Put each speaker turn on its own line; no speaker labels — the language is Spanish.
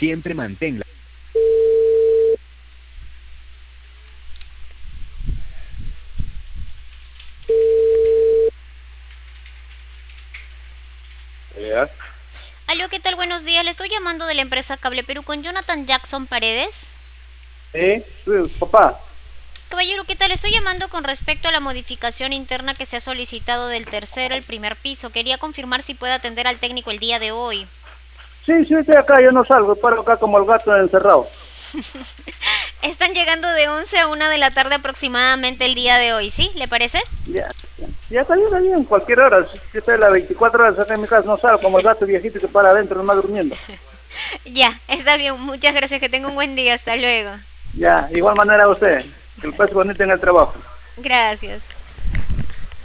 Siempre manténla.
Ya.
Aló, ¿qué tal? Buenos días. Le estoy llamando de la empresa Cable Perú con Jonathan Jackson Paredes.
Papá.
Caballero, ¿qué tal? Estoy llamando con respecto a la modificación interna que se ha solicitado del tercero al primer piso. Quería confirmar si puede atender al técnico el día de hoy.
Sí, sí, estoy acá, yo no salgo, paro acá como el gato encerrado.
Están llegando de 11 a 1 de la tarde aproximadamente el día de hoy, ¿sí? ¿Le parece?
Ya, ya está bien, cualquier hora. Si yo estoy las 24 horas acá en mi casa, no salgo como el gato viejito que para adentro, nomás durmiendo.
Ya, está bien. Muchas gracias. Que tenga un buen día. Hasta luego.
Ya, igual manera usted, que el pase bonito en el trabajo.
Gracias.